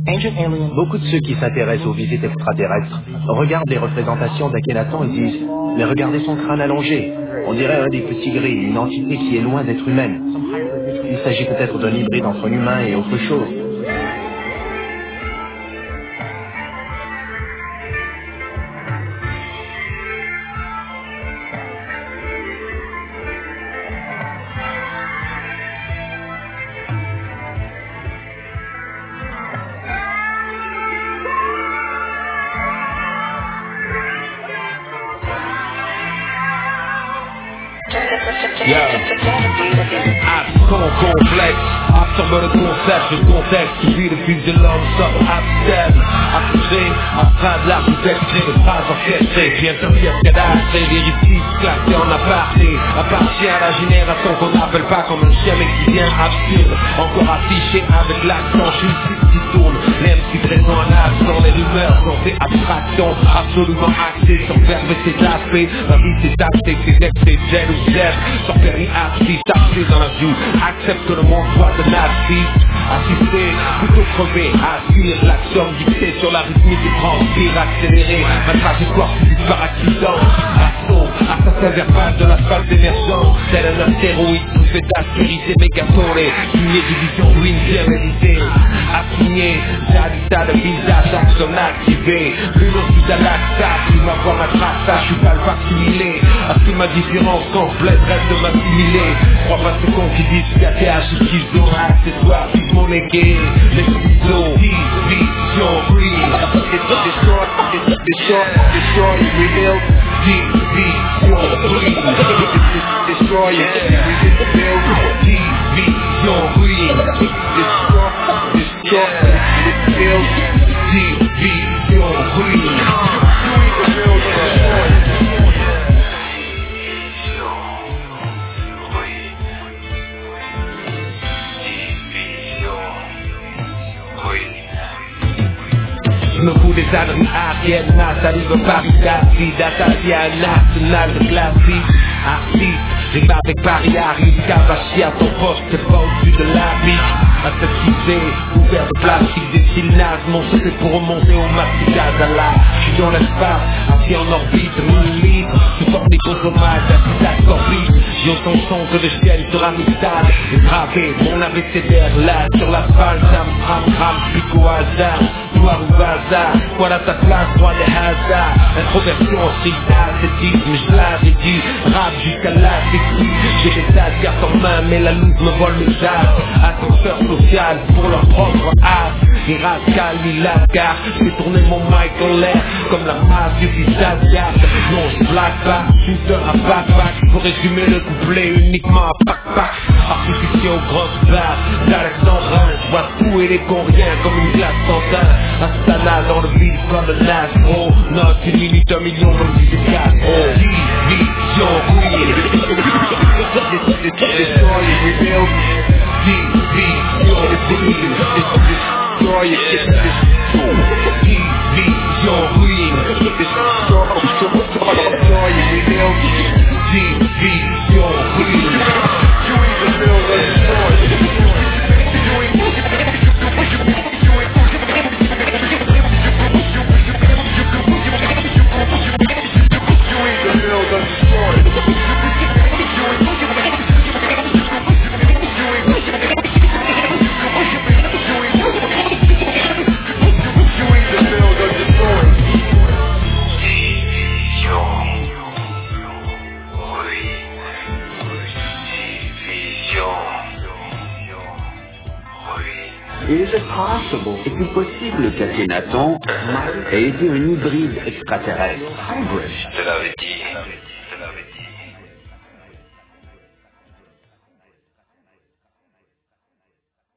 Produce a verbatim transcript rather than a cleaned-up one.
Beaucoup de ceux qui s'intéressent aux visites extraterrestres regardent les représentations d'Akhenaton et disent « Mais regardez son crâne allongé, on dirait un des petits gris, une entité qui est loin d'être humaine. Il s'agit peut-être d'un hybride entre un humain et autre chose. » Yo, absent complexe, absorbe le concept, le contexte qui vit le fils de l'homme, sort abstème, abstrait, astreint de l'architecture, de phrases orchestrées, bien sûr pièce cadastrée, des récits classés en aparté, appartient à la génération qu'on n'appelle pas comme un chien mais qui vient absurde, encore affiché avec l'accent, je suis le qui tourne, les M C présents en absent, les rumeurs sont des abstractions, absolument axées sur verbe et ses aspects, la vie c'est acté, c'est excès, gel ou zèbre, sur péri artiste, taxé dans la vue, accepte que le monde soit de l'artiste, assister, plutôt crever, assire, l'action dictée sur la rythmique du transpire, accéléré, ma trajectoire subie par accident, assaut, assassin verbal de l'asphalte émergent, tel un astéroïde, tout fait d'aspérité mégatonée, signé division, ruine bien méritée, assigné, j'habita de visage, action activée, l'une au sud à l'axa, qui ma voix m'attrape, ça, je suis pas le facsimilé, assume ma différence complète, reste de m'assimiler, crois pas ce qu'on qui dit, T H, qu'ils ont accessoires, vivement légués, les ciseaux, division, real, it's a destroy, it's a destroy, destroy, reveal, division, real, destroy, reveal, division, real, destroy, destroy, reveal, division, real. Je me fous des âneries arrières, ma salive Paris d'acide, attaché à un arsenal de classique. Artiste, rime avec Paris arrive, cavachier à ton poste, c'est pas au-dessus de la biche. Aseptisé, couvert de plastique, des styles nazes, mon sauté pour remonter au masticage à la. J'suis dans l'espace, assis en orbite, mille litres, sous forme d'écosomates, assis à corbite. J'ai autant de son que de chienne sur Amistad, et gravé mon abécédaire là, sur l'asphalte, ça me crame, crame, pique au hasard. Noir ou bazar, voilà ta place, droit des hasards. Introversion, street, ascétisme, je l'avais dit. Rap jusqu'à la sécu. J'ai des tas de cartes en main, mais la loupe me vole mes as. Ascenseur social pour leur propre as. Les rascals, ni la gare. Je fais tourner mon mic en l'air, comme la masse du visage garde. Non, je blague pas, shooter à backpack. Pour résumer le couplet uniquement à pack-pack. Artificiaux, grosses barres, d'Alexandrin. Je vois tout et les coriens comme une glace santin. Astana dans le vide comme le Nasro. Note une minute, un million comme si c'est quatre. Oh, division, real. Destroy it, rebuild. Division, destroy it, get this. Division, real. Destroy it, rebuild. Division, real. You even build a destroy. Est-il possible, est-il possible qu'Akhenaton ait été un hybride extraterrestre? Je te l'avais dit, je te l'avais dit.